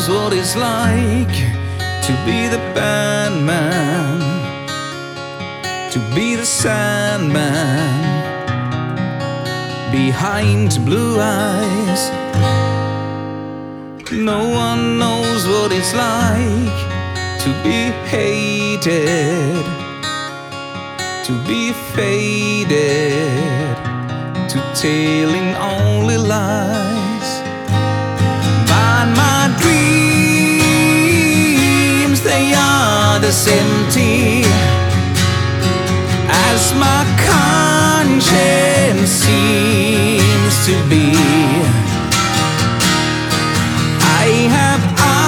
knows what it's like to be the bad man, to be the sad man behind blue eyes. No one knows what it's like to be hated, to be faded, to telling only lies. But my dreams, they are as empty as my conscience seems to be. I have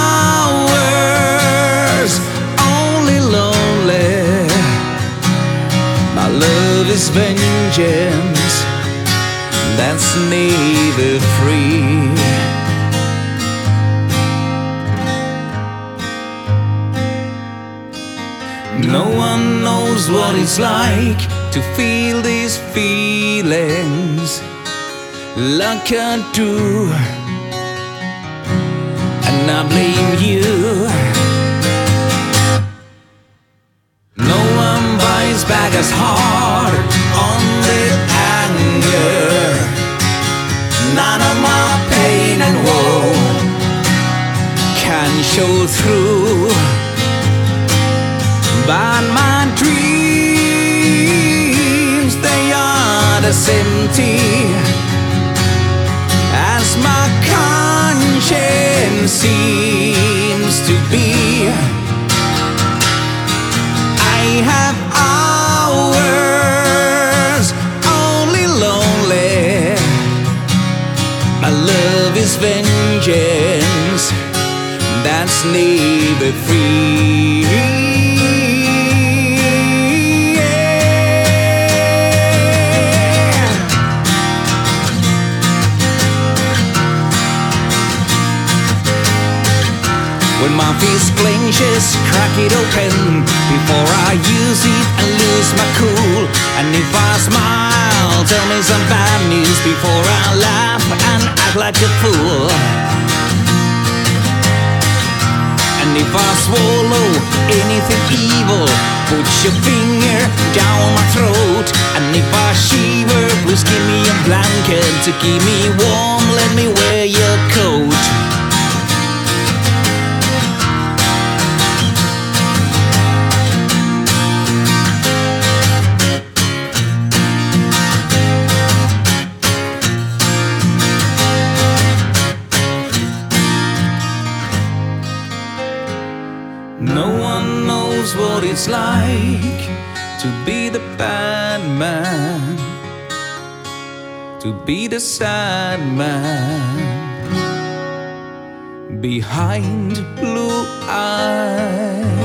hours only lonely. My love is vengeance that's never free. No one knows what it's like to feel these feelings like I do, and I blame you. No one buys back as hard on the anger. None of my pain and woe can show through. But my dreams, they are as empty as my conscience seems to be. I have hours only lonely. My love is vengeance that's never free. When my fist clenches, crack it open before I use it and lose my cool. And if I smile, tell me some bad news before I laugh and act like a fool. And if I swallow anything evil, put your finger down my throat. And if I shiver, please give me a blanket to keep me warm. Let me wear your coat. No one knows what it's like to be the bad man, to be the sad man behind blue eyes.